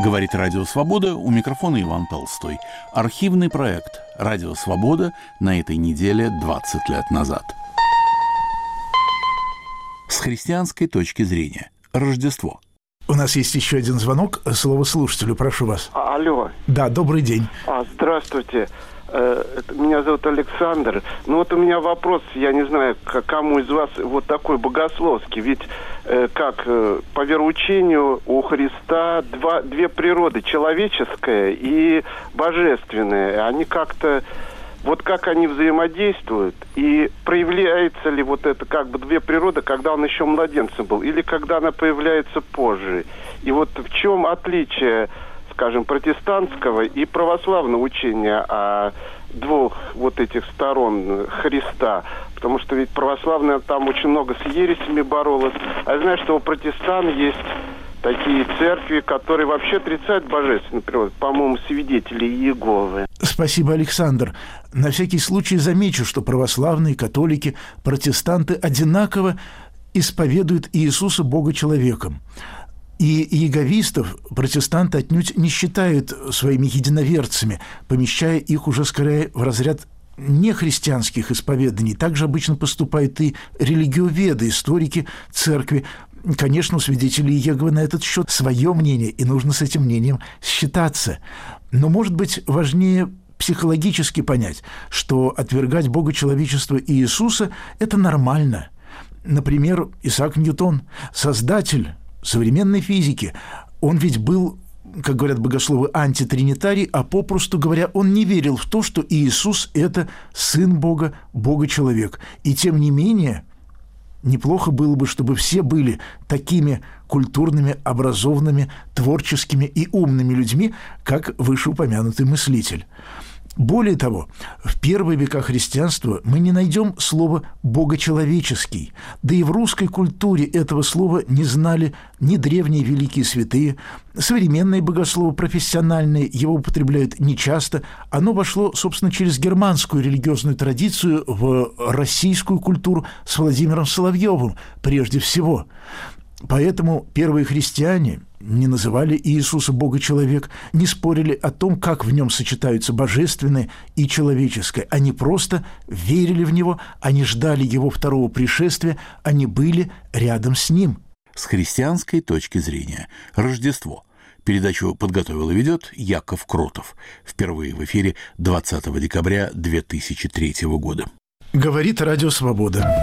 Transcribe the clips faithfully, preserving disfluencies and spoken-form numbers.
Говорит Радио Свобода, у микрофона Иван Толстой. Архивный проект «Радио Свобода» на этой неделе двадцать лет назад. С христианской точки зрения. Рождество. У нас есть еще один звонок. Слово слушателю, прошу вас. Алло. Да, добрый день. А, здравствуйте. Меня зовут Александр. Ну вот у меня вопрос, я не знаю, к кому из вас вот такой богословский. Ведь э, как э, по вероучению у Христа два, две природы, человеческая и божественная. Они как-то, вот как они взаимодействуют, и проявляется ли вот это как бы две природы, когда он еще младенцем был, или когда она появляется позже. И вот в чем отличие, скажем, протестантского и православного учения о двух вот этих сторон Христа. Потому что ведь православная там очень много с ересями боролась. А я знаю, что у протестантов есть такие церкви, которые вообще отрицают божественную природу. По-моему, свидетели Иеговы. Спасибо, Александр. На всякий случай замечу, что православные, католики, протестанты одинаково исповедуют Иисуса Бога человеком. И иеговистов протестанты отнюдь не считают своими единоверцами, помещая их уже скорее в разряд нехристианских исповеданий. Также обычно поступают и религиоведы, историки церкви. Конечно, у свидетелей Иеговы на этот счет свое мнение, и нужно с этим мнением считаться. Но, может быть, важнее психологически понять, что отвергать Бога человечества и Иисуса – это нормально. Например, Исаак Ньютон, создатель современной физики, он ведь был, как говорят богословы, антитринитарий, а попросту говоря, он не верил в то, что Иисус – это Сын Бога, Бога-человек. И тем не менее, неплохо было бы, чтобы все были такими культурными, образованными, творческими и умными людьми, как вышеупомянутый мыслитель. Более того, в первые века христианства мы не найдем слова «богочеловеческий», да и в русской культуре этого слова не знали ни древние великие святые, современные богословы профессиональные его употребляют нечасто. Оно вошло, собственно, через германскую религиозную традицию в российскую культуру с Владимиром Соловьевым прежде всего. Поэтому первые христиане не называли Иисуса Бога-человек, не спорили о том, как в нем сочетаются божественное и человеческое. Они просто верили в него, они ждали его второго пришествия, они были рядом с ним. С христианской точки зрения. Рождество. Передачу подготовил и ведет Яков Кротов. Впервые в эфире двадцатого декабря две тысячи третьего года. Говорит Радио Свобода.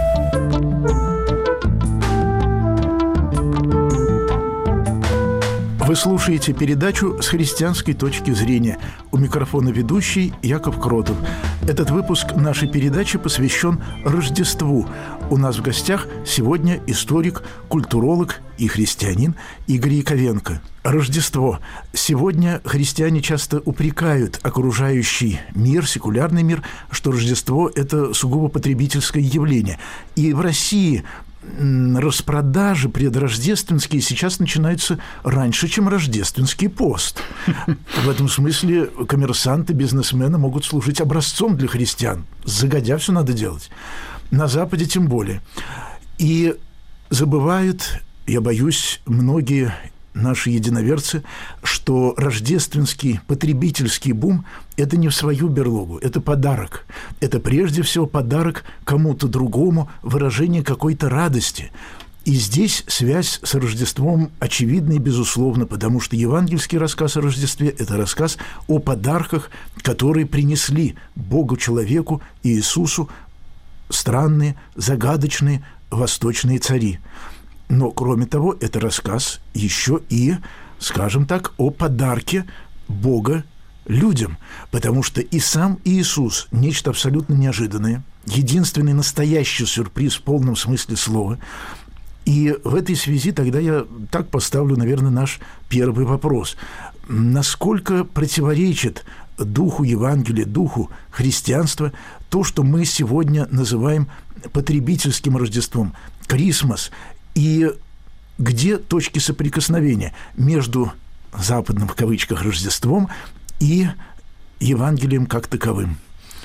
Вы слушаете передачу «С христианской точки зрения». У микрофона ведущий Яков Кротов. Этот выпуск нашей передачи посвящен Рождеству. У нас в гостях сегодня историк, культуролог и христианин Игорь Яковенко. Рождество. Сегодня христиане часто упрекают окружающий мир, секулярный мир, что Рождество – это сугубо потребительское явление. И в России распродажи предрождественские сейчас начинаются раньше, чем рождественский пост. В этом смысле коммерсанты, бизнесмены могут служить образцом для христиан. Загодя все надо делать. На Западе тем более. И забывают, я боюсь, многие наши единоверцы, что рождественский потребительский бум – это не в свою берлогу, это подарок. Это прежде всего подарок кому-то другому, выражение какой-то радости. И здесь связь с Рождеством очевидна и безусловна, потому что евангельский рассказ о Рождестве – это рассказ о подарках, которые принесли Богу-человеку и Иисусу странные, загадочные восточные цари. Но, кроме того, это рассказ еще и, скажем так, о подарке Бога людям, потому что и сам Иисус – нечто абсолютно неожиданное, единственный настоящий сюрприз в полном смысле слова. И в этой связи тогда я так поставлю, наверное, наш первый вопрос. Насколько противоречит духу Евангелия, духу христианства то, что мы сегодня называем потребительским Рождеством, Крисмас, и где точки соприкосновения между западным, в кавычках, Рождеством и Евангелием как таковым?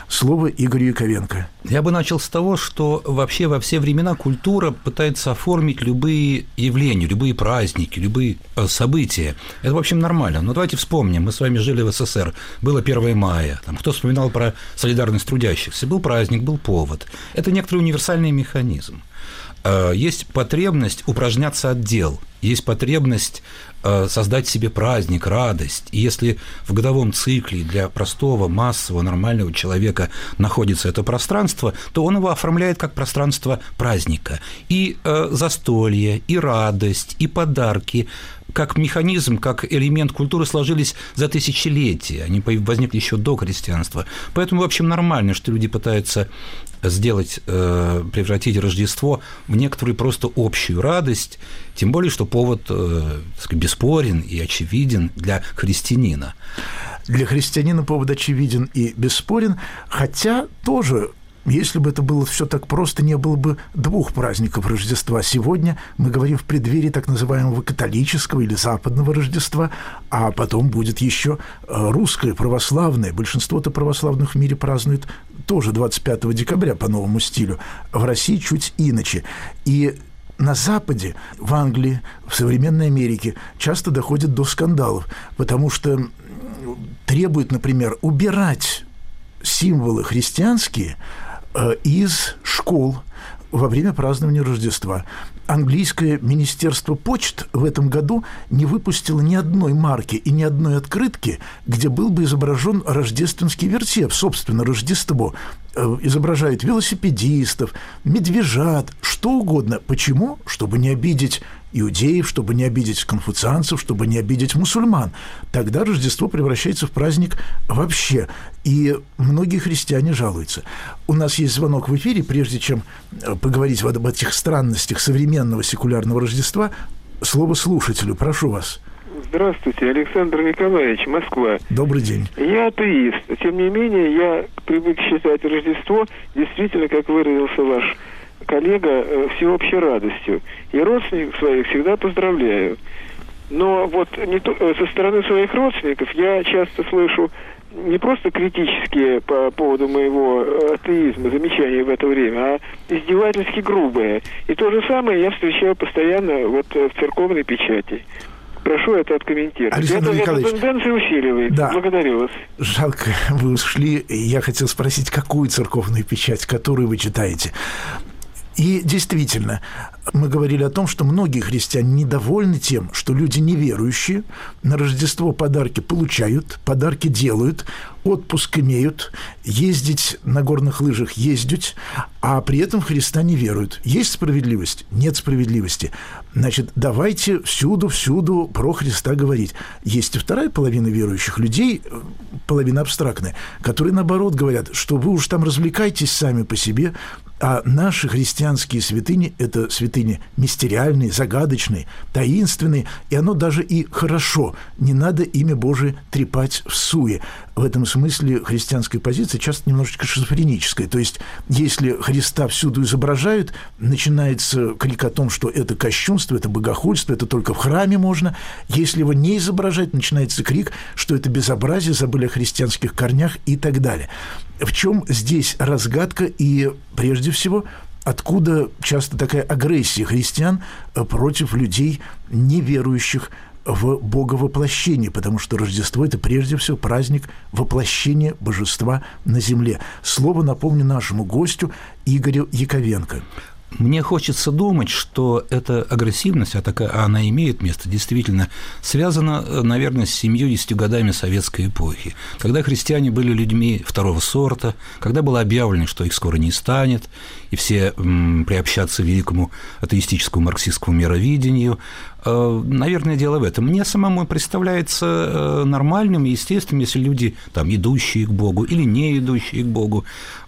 Слово Игорю Яковенко. Я бы начал с того, что вообще во все времена культура пытается оформить любые явления, любые праздники, любые события. Это, в общем, нормально. Но давайте вспомним, мы с вами жили в СССР, было первое мая, там, кто вспоминал про солидарность трудящихся, был праздник, был повод. Это некоторый универсальный механизм. Есть потребность упражняться от дел, есть потребность создать себе праздник, радость. И если в годовом цикле для простого, массового, нормального человека находится это пространство, то он его оформляет как пространство праздника. И застолье, и радость, и подарки как механизм, как элемент культуры сложились за тысячелетия, они возникли еще до христианства. Поэтому, в общем, нормально, что люди пытаются сделать, превратить Рождество в некоторую просто общую радость, тем более, что повод, так сказать, бесспорен и очевиден для христианина. Для христианина повод очевиден и бесспорен, хотя тоже... Если бы это было все так просто, не было бы двух праздников Рождества. Сегодня мы говорим в преддверии так называемого католического или западного Рождества, а потом будет еще русское, православное. Большинство-то православных в мире празднует тоже двадцать пятого декабря по новому стилю. В России чуть иначе. И на Западе, в Англии, в современной Америке часто доходит до скандалов, потому что требуют, например, убирать символы христианские из школ во время празднования Рождества. Английское министерство почт в этом году не выпустило ни одной марки и ни одной открытки, где был бы изображен рождественский вертеп, собственно, Рождество. Изображают велосипедистов, медвежат, что угодно. Почему? Чтобы не обидеть иудеев, чтобы не обидеть конфуцианцев, чтобы не обидеть мусульман. Тогда Рождество превращается в праздник вообще. И многие христиане жалуются. У нас есть звонок в эфире. Прежде чем поговорить об этих странностях современного секулярного Рождества, слово слушателю. Прошу вас. Здравствуйте, Александр Николаевич, Москва. Добрый день. Я атеист. Тем не менее, я привык считать Рождество действительно, как выразился ваш коллега, всеобщей радостью. И родственников своих всегда поздравляю. Но вот не то, со стороны своих родственников я часто слышу не просто критические по поводу моего атеизма замечания в это время, а издевательски грубые. И то же самое я встречаю постоянно вот в церковной печати. Прошу это откомментировать. Александр это, Николаевич, эта тенденция усиливается. Да. Благодарю вас. Жалко, вы ушли. Я хотел спросить, какую церковную печать, которую вы читаете? И действительно, мы говорили о том, что многие христиане недовольны тем, что люди неверующие на Рождество подарки получают, подарки делают, отпуск имеют, ездить на горных лыжах ездить, а при этом в Христа не веруют. Есть справедливость? Нет справедливости. Значит, давайте всюду-всюду про Христа говорить. Есть и вторая половина верующих людей, половина абстрактная, которые, наоборот, говорят, что вы уж там развлекайтесь сами по себе, а наши христианские святыни – это святыни мистериальные, загадочные, таинственные, и оно даже и хорошо. Не надо имя Божие трепать в суе. В этом смысле христианская позиция часто немножечко шизофреническая. То есть, если Христа всюду изображают, начинается крик о том, что это кощунство, это богохульство, это только в храме можно. Если его не изображать, начинается крик, что это безобразие, забыли о христианских корнях и так далее. В чем здесь разгадка и, прежде всего, откуда часто такая агрессия христиан против людей, неверующих в Боговоплощение, потому что Рождество – это прежде всего праздник воплощения Божества на земле. Слово напомню нашему гостю Игорю Яковенко. Мне хочется думать, что эта агрессивность, а такая она имеет место, действительно связана, наверное, с семьюдесятью годами советской эпохи, когда христиане были людьми второго сорта, когда было объявлено, что их скоро не станет, и все м, приобщатся к великому атеистическому марксистскому мировидению. Наверное, дело в этом. Мне самому представляется нормальным и естественным, если люди, там, идущие к Богу или не идущие к Богу,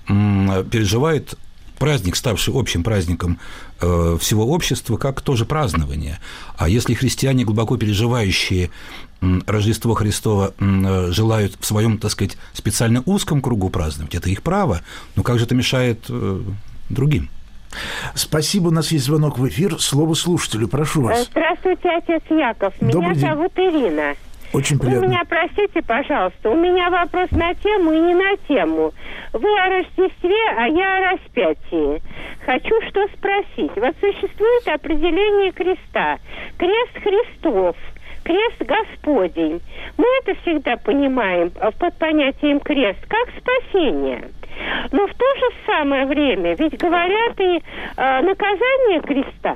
переживают праздник, ставший общим праздником всего общества, как тоже празднование. А если христиане, глубоко переживающие Рождество Христово, желают в своем, так сказать, специально узком кругу праздновать, это их право, но как же это мешает другим? Спасибо, у нас есть звонок в эфир. Слово слушателю, прошу вас. Здравствуйте, отец Яков. Меня Добрый день. зовут Ирина. Очень приятно. Вы меня простите, пожалуйста, у меня вопрос на тему и не на тему. Вы о Рождестве, а я о распятии. Хочу что спросить. Вот существует определение креста. Крест Христов, крест Господень. Мы это всегда понимаем под понятием крест как спасение. Но в то же самое время ведь говорят и э, наказание креста.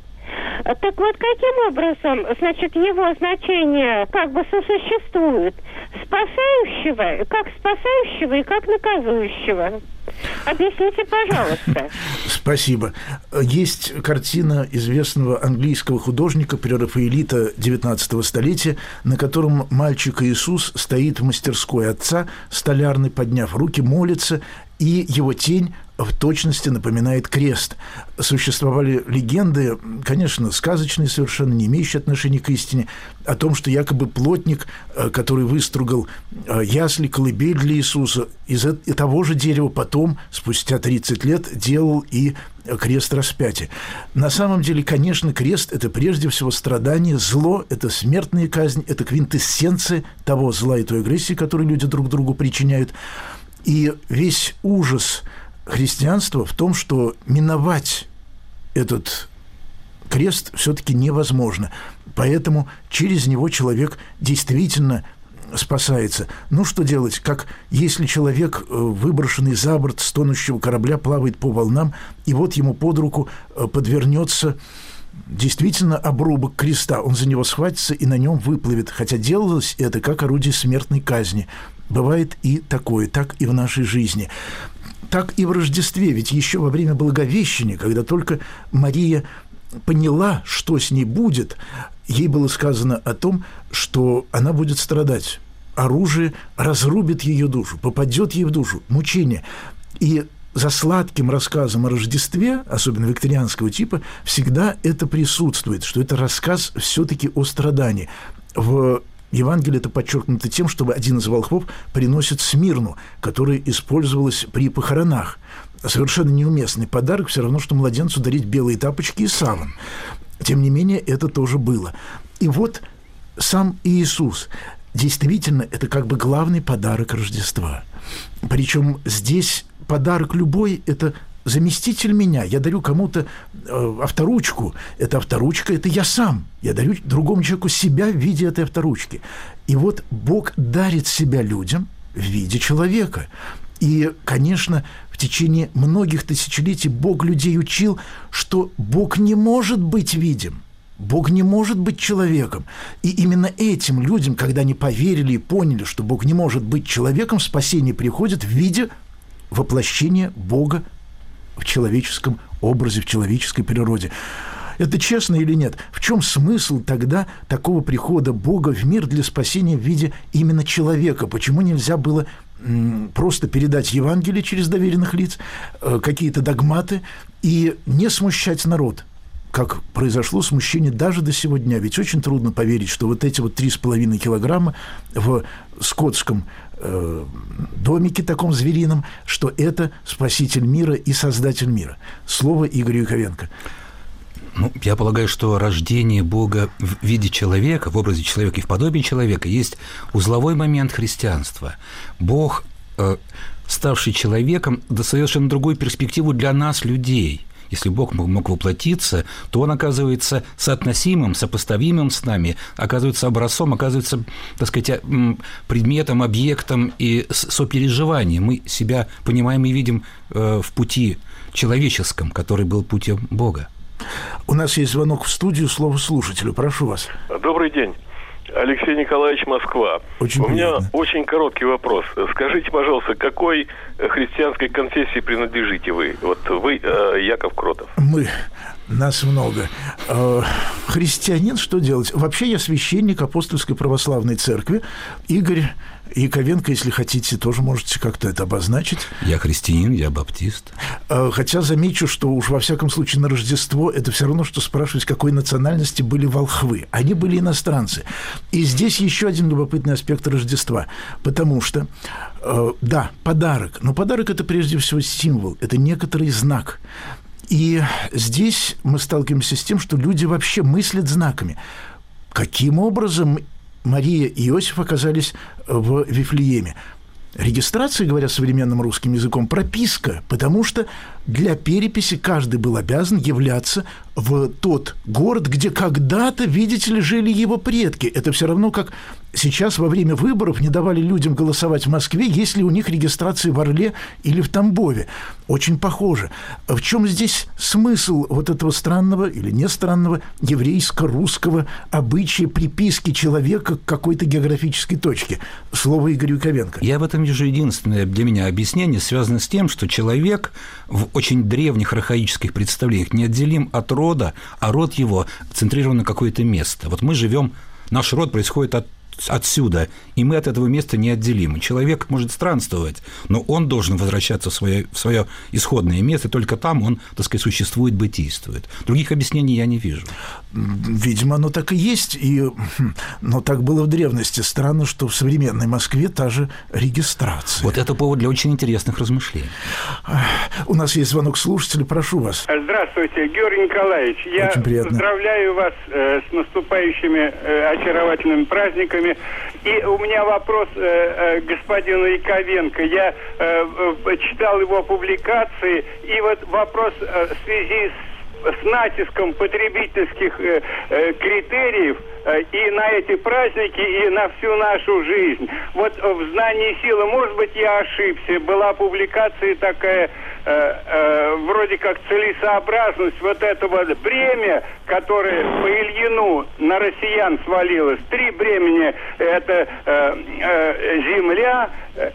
Так вот, каким образом, значит, его значение как бы сосуществует? Спасающего, как спасающего и как наказующего. Объясните, пожалуйста. Спасибо. Есть картина известного английского художника, прерафаэлита девятнадцатого столетия, на котором мальчик Иисус стоит в мастерской отца, столярный, подняв руки, молится, и его тень в точности напоминает крест. Существовали легенды, конечно, сказочные совершенно, не имеющие отношения к истине, о том, что якобы плотник, который выстругал ясли, колыбель для Иисуса, из того же дерева потом, спустя тридцать лет, делал и крест распятия. На самом деле, конечно, крест – это прежде всего страдание, зло, это смертная казнь, это квинтэссенция того зла и той агрессии, которую люди друг другу причиняют. И весь ужас христианства в том, что миновать этот крест все-таки невозможно. Поэтому через него человек действительно спасается. Ну, что делать? Как если человек, выброшенный за борт с тонущего корабля, плавает по волнам, и вот ему под руку подвернется действительно обрубок креста. Он за него схватится и на нем выплывет. Хотя делалось это как орудие смертной казни. Бывает и такое, так и в нашей жизни. Так и в Рождестве, ведь еще во время Благовещения, когда только Мария поняла, что с ней будет, ей было сказано о том, что она будет страдать. Оружие разрубит ее душу, попадет ей в душу, мучение. И за сладким рассказом о Рождестве, особенно викторианского типа, всегда это присутствует, что это рассказ все-таки о страдании. В Евангелие это подчеркнуто тем, что один из волхвов приносит смирну, которая использовалась при похоронах. Совершенно неуместный подарок, все равно, что младенцу дарить белые тапочки и саван. Тем не менее, это тоже было. И вот сам Иисус. Действительно, это как бы главный подарок Рождества. Причем здесь подарок любой – это заместитель меня. Я дарю кому-то э, авторучку. Эта авторучка – это я сам. Я дарю другому человеку себя в виде этой авторучки. И вот Бог дарит себя людям в виде человека. И, конечно, в течение многих тысячелетий Бог людей учил, что Бог не может быть видим. Бог не может быть человеком. И именно этим людям, когда они поверили и поняли, что Бог не может быть человеком, спасение приходит в виде воплощения Бога в человеческом образе, в человеческой природе. Это честно или нет? В чем смысл тогда такого прихода Бога в мир для спасения в виде именно человека? Почему нельзя было м, просто передать Евангелие через доверенных лиц, э, какие-то догматы и не смущать народ? Как произошло смущение даже до сего дня. Ведь очень трудно поверить, что вот эти вот три с половиной килограмма в скотском э, домике таком зверином, что это спаситель мира и создатель мира. Слово Игорю Яковенко. Ну, я полагаю, что рождение Бога в виде человека, в образе человека и в подобии человека есть узловой момент христианства. Бог, э, ставший человеком, дает совершенно другую перспективу для нас, людей. Если Бог мог воплотиться, то Он оказывается соотносимым, сопоставимым с нами, оказывается образцом, оказывается, так сказать, предметом, объектом и сопереживанием. Мы себя понимаем и видим в пути человеческом, который был путем Бога. У нас есть звонок в студию, слово слушателю. Прошу вас. Добрый день. Алексей Николаевич, Москва. Очень У меня приятно. очень короткий вопрос. Скажите, пожалуйста, какой христианской конфессии принадлежите вы? Вот вы, э, Яков Кротов. Мы. Нас много. Э, христианин, что делать? Вообще я священник Апостольской православной церкви. Игорь Яковенко, если хотите, тоже можете как-то это обозначить. Я христианин, я баптист. Э, хотя замечу, что уж во всяком случае на Рождество это все равно, что спрашивать, какой национальности были волхвы. Они были иностранцы. И здесь еще один любопытный аспект Рождества. Потому что, э, да, подарок. Но подарок – это прежде всего символ, это некоторый знак. И здесь мы сталкиваемся с тем, что люди вообще мыслят знаками. Каким образом Мария и Иосиф оказались в Вифлееме. Регистрация, говоря современным русским языком, прописка, потому что для переписи каждый был обязан являться в тот город, где когда-то, видите ли, жили его предки. Это все равно, как сейчас во время выборов не давали людям голосовать в Москве, если у них регистрация в Орле или в Тамбове. Очень похоже. В чем здесь смысл вот этого странного или не странного еврейско-русского обычая приписки человека к какой-то географической точке? Слово Игорю Яковенко. Я в этом вижу единственное для меня объяснение, связано с тем, что человек в очень древних архаических представлениях неотделим от рода, а род его центрирован на какое-то место. Вот мы живем, наш род происходит от отсюда, и мы от этого места неотделимы. Человек может странствовать, но он должен возвращаться в свое, в свое исходное место, и только там он, так сказать, существует, бытийствует. Других объяснений я не вижу. Видимо, оно так и есть, и... но так было в древности. Странно, что в современной Москве та же регистрация. Вот это повод для очень интересных размышлений. У нас есть звонок слушателя, прошу вас. Здравствуйте, Георгий Николаевич. Я поздравляю вас э, с наступающими э, очаровательными праздниками. И у меня вопрос э, э, господину Яковенко. Я э, э, читал его публикации, и вот вопрос э, в связи с, с натиском потребительских э, э, критериев э, и на эти праздники, и на всю нашу жизнь. Вот в «Знании силы», может быть, я ошибся, была публикация такая, э, э, вроде как целесообразность вот этого бремя, которое по Ильину на россиян свалилось. Три бремени – это э, э, земля, э,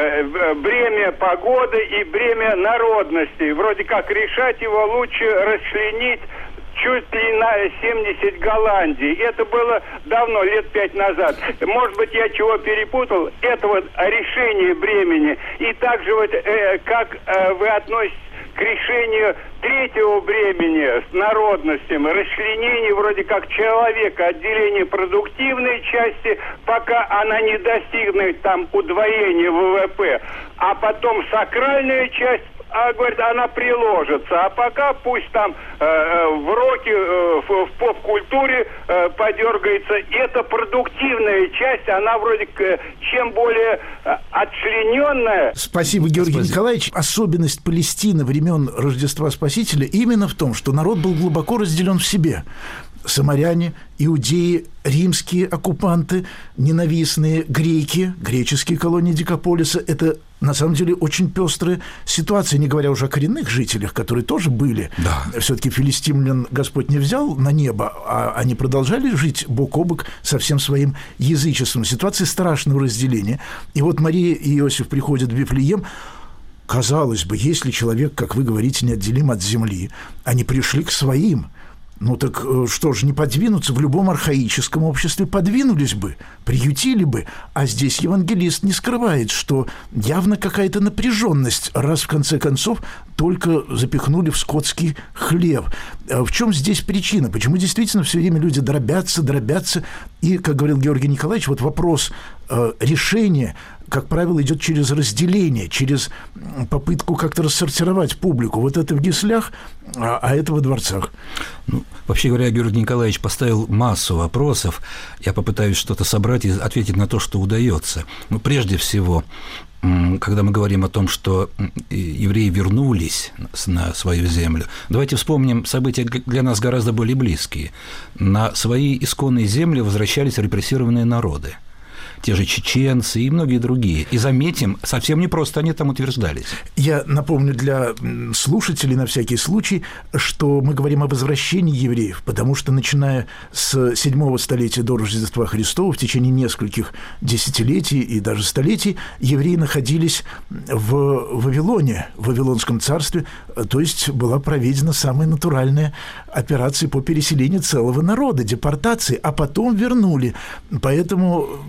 э, бремя погоды и бремя народности. Вроде как решать его лучше расчленить чуть ли на семьдесят Голландий. Это было давно, лет пять назад. Может быть, я чего перепутал. Это вот решение бремени. И также вот э, как э, вы относитесь к решению третьего бремени с народностями, расчленение вроде как человека, отделение продуктивной части, пока она не достигнет там удвоения ВВП, а потом сакральная часть, а, говорит, она приложится. А пока пусть там э, в роке, э, в, в поп-культуре э, подергается. Это продуктивная часть, она вроде э, чем более э, отчлененная. Спасибо, Георгий Спасибо. Николаевич. Особенность Палестины времен Рождества Спасителя именно в том, что народ был глубоко разделен в себе. Самаряне, иудеи, римские оккупанты, ненавистные греки, греческие колонии Дикополиса – это на самом деле очень пестрая ситуация, не говоря уже о коренных жителях, которые тоже были. Да. Все-таки филистимлян Господь не взял на небо, а они продолжали жить бок о бок со всем своим язычеством. Ситуация страшного разделения. И вот Мария и Иосиф приходят в Вифлеем. Казалось бы, если человек, как вы говорите, неотделим от земли, они пришли к своим. Ну так что же, не подвинуться? В любом архаическом обществе подвинулись бы, приютили бы. А здесь евангелист не скрывает, что явно какая-то напряженность, раз в конце концов только запихнули в скотский хлев. В чем здесь причина? Почему действительно все время люди дробятся, дробятся? И, как говорил Георгий Николаевич, вот вопрос э, решения, как правило, идет через разделение, через попытку как-то рассортировать публику. Вот это в гислях, а, а это во дворцах. Ну, вообще говоря, Георгий Николаевич поставил массу вопросов. Я попытаюсь что-то собрать и ответить на то, что удается. Ну, прежде всего, когда мы говорим о том, что евреи вернулись на свою землю, давайте вспомним события для нас гораздо более близкие. На свои исконные земли возвращались репрессированные народы. Те же чеченцы и многие другие. И заметим, совсем непросто они там утверждались. Я напомню для слушателей на всякий случай, что мы говорим о возвращении евреев, потому что, начиная с седьмого столетия до Рождества Христова, в течение нескольких десятилетий и даже столетий, евреи находились в Вавилоне, в Вавилонском царстве, то есть была проведена самая натуральная операция по переселению целого народа, депортации, а потом вернули. Поэтому так все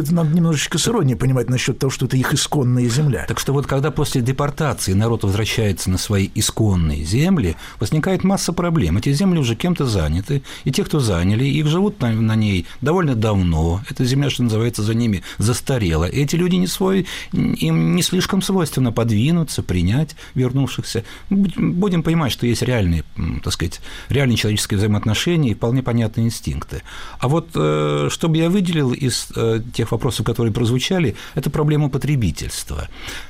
все это надо немножечко с иронией понимать насчет того, что это их исконная земля. Так что вот когда после депортации народ возвращается на свои исконные земли, возникает масса проблем. Эти земли уже кем-то заняты, и те, кто заняли, их живут на, на ней довольно давно. Эта земля, что называется, за ними застарела. И эти люди не свой, им не слишком свойственно подвинуться, принять вернувшихся. Будем понимать, что есть реальные, так сказать, реальные человеческие взаимоотношения и вполне понятные инстинкты. А вот что бы я выделил из тех вопросов, которые прозвучали, это проблема потребительства.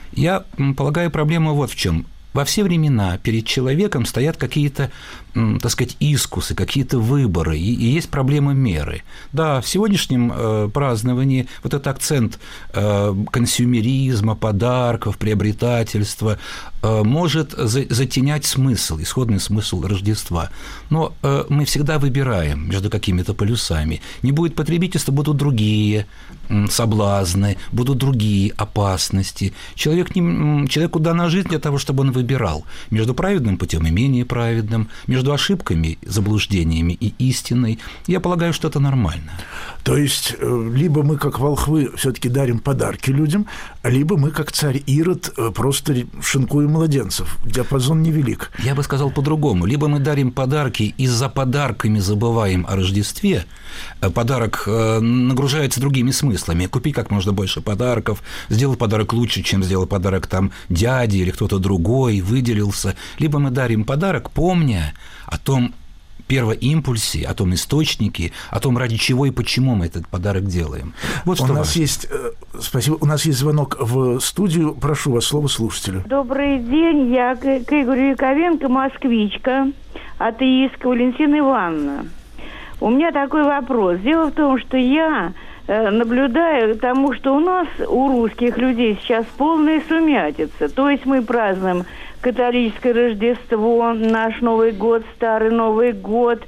Я полагаю, проблема вот в чем. Во все времена перед человеком стоят какие-то, так сказать, искусы, какие-то выборы, и, и есть проблема меры. Да, в сегодняшнем э, праздновании вот этот акцент э, консюмеризма, подарков, приобретательства э, может за, затенять смысл, исходный смысл Рождества. Но э, мы всегда выбираем между какими-то полюсами. Не будет потребительства, будут другие э, соблазны, будут другие опасности. Человек не, человеку дана жизнь для того, чтобы он выбирал между праведным путем и менее праведным, между ошибками, заблуждениями и истиной. Я полагаю, что это нормально. То есть, либо мы, как волхвы, все-таки дарим подарки людям, либо мы, как царь Ирод, просто шинкуем младенцев. Диапазон невелик. Я бы сказал по-другому. Либо мы дарим подарки и за подарками забываем о Рождестве. Подарок нагружается другими смыслами. Купить как можно больше подарков, сделать подарок лучше, чем сделал подарок там дяде или кто-то другой, выделился. Либо мы дарим подарок, помня о том первоимпульсе, о том источнике, о том, ради чего и почему мы этот подарок делаем. Вот у что нас важно. есть, спасибо, у нас есть звонок в студию. Прошу вас, слово слушателю. Добрый день, я к Игорю Яковенко, москвичка, атеистка Валентина Ивановна. У меня такой вопрос. Дело в том, что я наблюдаю тому, что у нас, у русских людей, сейчас полная сумятица. То есть мы празднуем католическое Рождество, наш Новый год, Старый Новый год,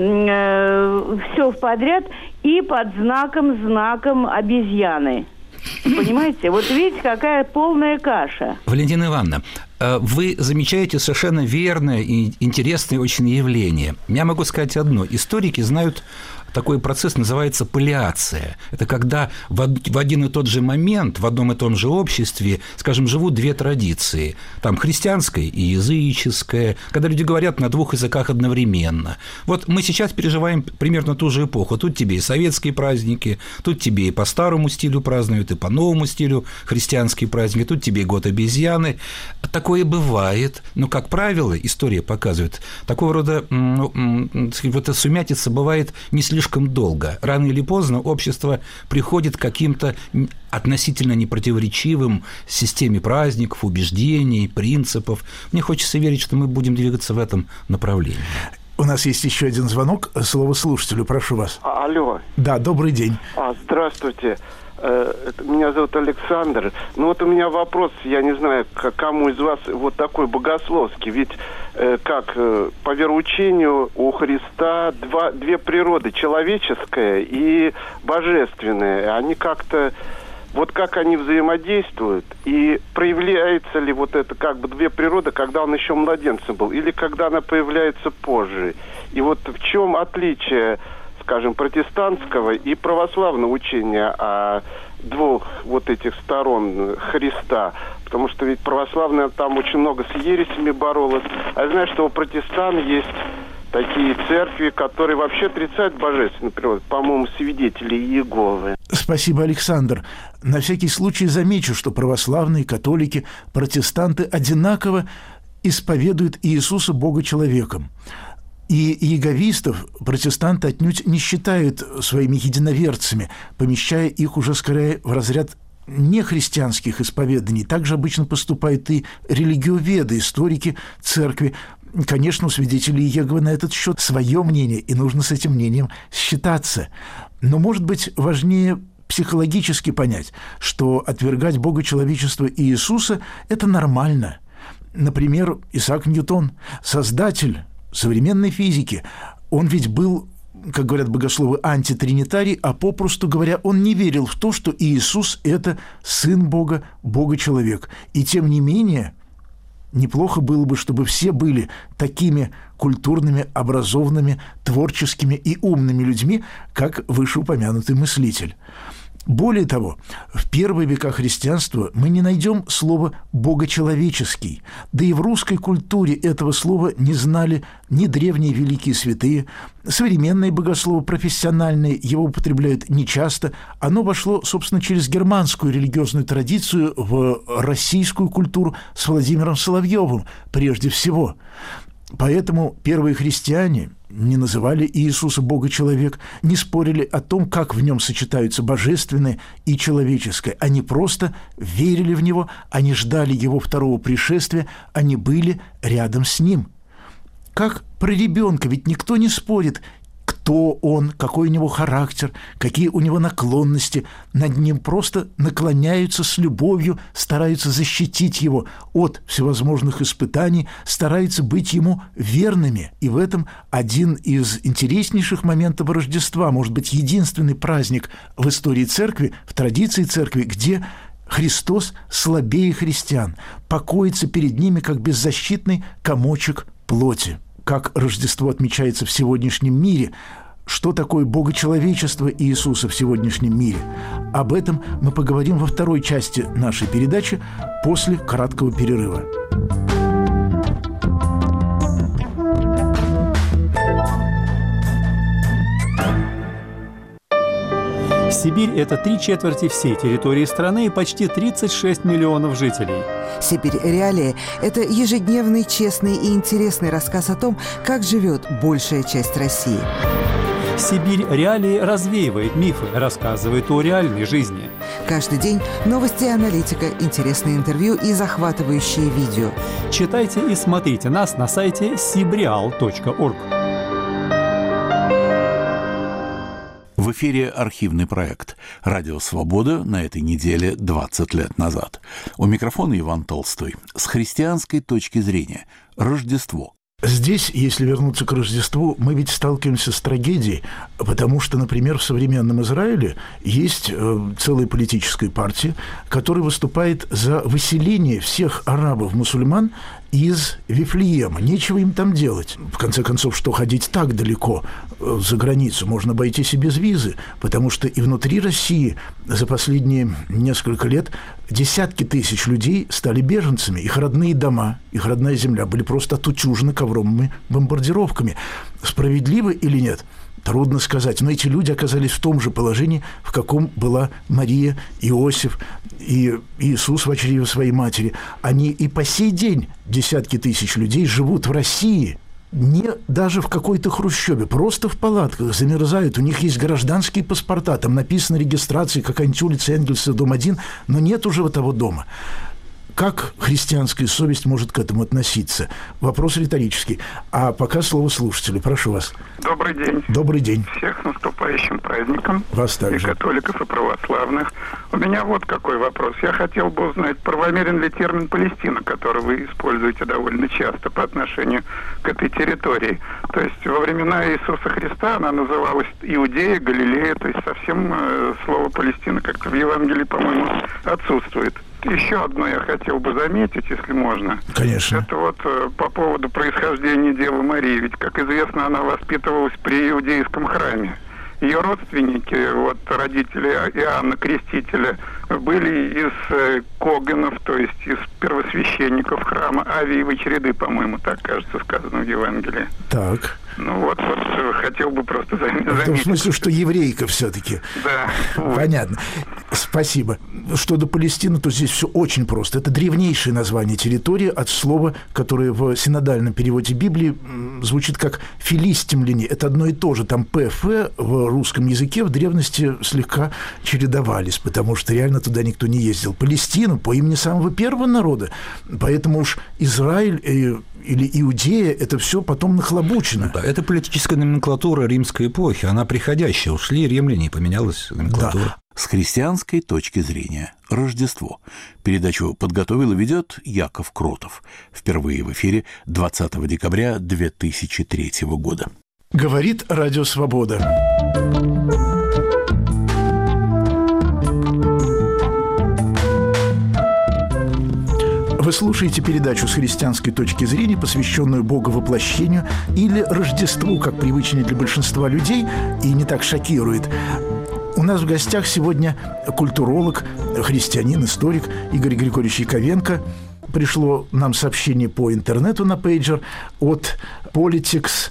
э, все подряд, и под знаком, знаком обезьяны. Понимаете? Вот видите, какая полная каша. Валентина Ивановна, вы замечаете совершенно верное и интересное очень явление. Я могу сказать одно. Историки знают такой процесс, называется паллиация. Это когда в один и тот же момент, в одном и том же обществе, скажем, живут две традиции. Там христианская и языческая, когда люди говорят на двух языках одновременно. Вот мы сейчас переживаем примерно ту же эпоху. Тут тебе и советские праздники, тут тебе и по старому стилю празднуют, и по новому стилю христианские праздники, тут тебе и год обезьяны. Такое бывает, но, как правило, история показывает, такого рода ну, вот эта сумятица бывает не слишком долго. Рано или поздно общество приходит к каким-то относительно непротиворечивым системе праздников, убеждений, принципов. Мне хочется верить, что мы будем двигаться в этом направлении. У нас есть еще один звонок. Слово слушателю. Прошу вас. А, алло. Да, добрый день. А, здравствуйте. Меня зовут Александр. Ну вот у меня вопрос, я не знаю, к кому из вас вот такой богословский. Ведь э, как э, по вероучению у Христа два, две природы, человеческая и божественная. Они как-то, вот как они взаимодействуют, и проявляется ли вот это как бы две природы, когда он еще младенцем был, или когда она появляется позже. И вот в чем отличие, скажем, протестантского и православного учения о двух вот этих сторон Христа. Потому что ведь православная там очень много с ересями боролась. А я знаю, что у протестантов есть такие церкви, которые вообще отрицают божественную природу. По-моему, свидетели Иеговы. Спасибо, Александр. На всякий случай замечу, что православные, католики, протестанты одинаково исповедуют Иисуса Бога-человеком. И иеговистов протестанты отнюдь не считают своими единоверцами, помещая их уже скорее в разряд нехристианских исповеданий. Также обычно поступают и религиоведы, историки церкви. Конечно, у свидетелей Иеговы на этот счет свое мнение, и нужно с этим мнением считаться. Но, может быть, важнее психологически понять, что отвергать Бога, человечества и Иисуса – это нормально. Например, Исаак Ньютон, создатель современной физики, он ведь был, как говорят богословы, антитринитарий, а попросту говоря, он не верил в то, что Иисус – это Сын Бога, Бога-человек. И тем не менее, неплохо было бы, чтобы все были такими культурными, образованными, творческими и умными людьми, как вышеупомянутый мыслитель. Более того, в первые века христианства мы не найдем слова «богочеловеческий», да и в русской культуре этого слова не знали ни древние великие святые, современные богословы профессиональные его употребляют нечасто. Оно вошло, собственно, через германскую религиозную традицию в российскую культуру с Владимиром Соловьевым прежде всего. Поэтому первые христиане не называли Иисуса Бога-человек, не спорили о том, как в нем сочетаются божественное и человеческое. Они просто верили в него, они ждали его второго пришествия, они были рядом с ним. Как про ребенка, ведь никто не спорит, кто он, какой у него характер, какие у него наклонности. Над ним просто наклоняются с любовью, стараются защитить его от всевозможных испытаний, стараются быть ему верными. И в этом один из интереснейших моментов Рождества, может быть, единственный праздник в истории Церкви, в традиции Церкви, где Христос слабее христиан, покоится перед ними, как беззащитный комочек плоти. Как Рождество отмечается в сегодняшнем мире, что такое богочеловечество Иисуса в сегодняшнем мире. Об этом мы поговорим во второй части нашей передачи после краткого перерыва. Сибирь – это три четверти всей территории страны и почти тридцать шесть миллионов жителей. «Сибирь. Реалии» – это ежедневный, честный и интересный рассказ о том, как живет большая часть России. «Сибирь. Реалии» развеивает мифы, рассказывает о реальной жизни. Каждый день новости и аналитика, интересные интервью и захватывающие видео. Читайте и смотрите нас на сайте сибреал точка орг. В эфире архивный проект «Радио Свобода» на этой неделе двадцать лет назад. У микрофона Иван Толстой. С христианской точки зрения. Рождество. Здесь, если вернуться к Рождеству, мы ведь сталкиваемся с трагедией, потому что, например, в современном Израиле есть целая политическая партия, которая выступает за выселение всех арабов-мусульман из Вифлеема. Нечего им там делать. В конце концов, что ходить так далеко за границу? Можно обойтись и без визы, потому что и внутри России за последние несколько лет десятки тысяч людей стали беженцами. Их родные дома, их родная земля были просто отутюжены ковровыми бомбардировками. Справедливо или нет? Трудно сказать, но эти люди оказались в том же положении, в каком была Мария, Иосиф и Иисус в чреве своей матери. Они и по сей день, десятки тысяч людей, живут в России, не даже в какой-то хрущебе, просто в палатках, замерзают. У них есть гражданские паспорта, там написано регистрация, какая-нибудь улица Энгельса, дом один, но нет уже того дома. Как христианская совесть может к этому относиться? Вопрос риторический. А пока слово слушателю. Прошу вас. Добрый день. Добрый день. Всех с наступающим праздником. Вас также. И католиков, и православных. У меня вот какой вопрос. Я хотел бы узнать, правомерен ли термин «Палестина», который вы используете довольно часто по отношению к этой территории. То есть во времена Иисуса Христа она называлась Иудея, Галилея, то есть совсем э, слово «Палестина» как-то в Евангелии, по-моему, отсутствует. Еще одно я хотел бы заметить, если можно. Конечно. Это вот э, по поводу происхождения Девы Марии. Ведь, как известно, она воспитывалась при иудейском храме. Ее родственники, вот родители Иоанна Крестителя, были из э, когенов, то есть из первосвященников храма Авиевой череды, по-моему, так, кажется, сказано в Евангелии. Так. Ну вот, вот хотел бы просто заметить. В том смысле, что еврейка все-таки. Да. Понятно. Спасибо. Что до Палестины, то здесь все очень просто. Это древнейшее название территории от слова, которое в синодальном переводе Библии звучит как «филистимляне». Это одно и то же. Там «п», «ф» в русском языке в древности слегка чередовались, потому что реально туда никто не ездил. Палестина по имени самого первого народа. Поэтому уж Израиль и или Иудея, это все потом нахлобучено. Да, это политическая номенклатура римской эпохи, она приходящая. Ушли римляне, и поменялась номенклатура. Да. С христианской точки зрения. Рождество. Передачу подготовил и ведет Яков Кротов. Впервые в эфире двадцатого декабря две тысячи третьего года. Говорит Радио Свобода. Вы слушаете передачу «С христианской точки зрения», посвященную Боговоплощению или Рождеству, как привычнее для большинства людей, и не так шокирует. У нас в гостях сегодня культуролог, христианин, историк Игорь Григорьевич Яковенко. Пришло нам сообщение по интернету на пейджер от Politics.